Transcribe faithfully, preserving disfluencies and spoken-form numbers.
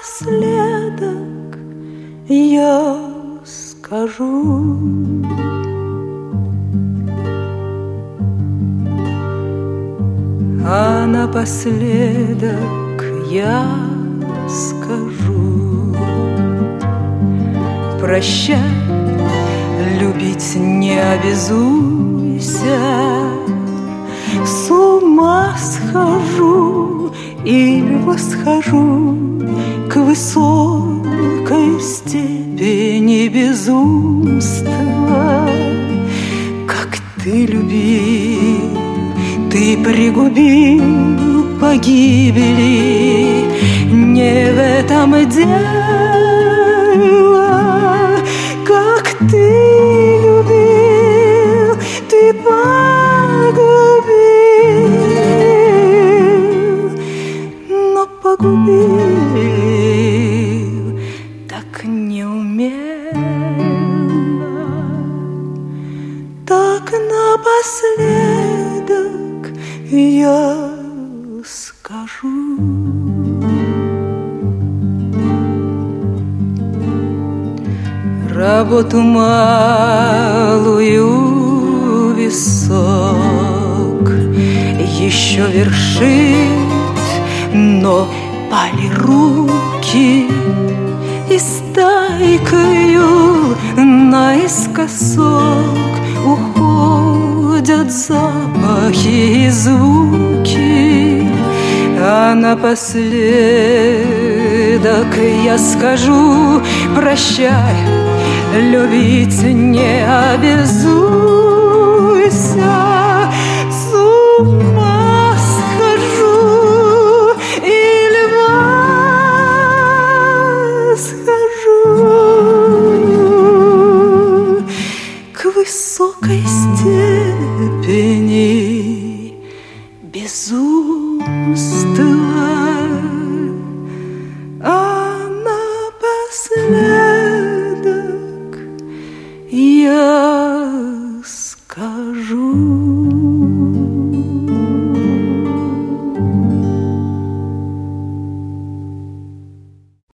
напоследок я скажу. А напоследок я скажу: прощай, любить не обязуйся. С ума схожу или восхожу к высокой степени безумства. Как ты любил, ты пригубил погибели. Не в этом дело. Как ты любил, ты погубил, но погубил так неумело, так напоследок я скажу. Работу малую висок еще вершить, но пали руки, и стайкою наискосок уходят запахи и звуки. А напоследок я скажу: прощай, любить не обязуйся. С ума схожу или восхожу к высокой степени безумства. А напоследок я скажу.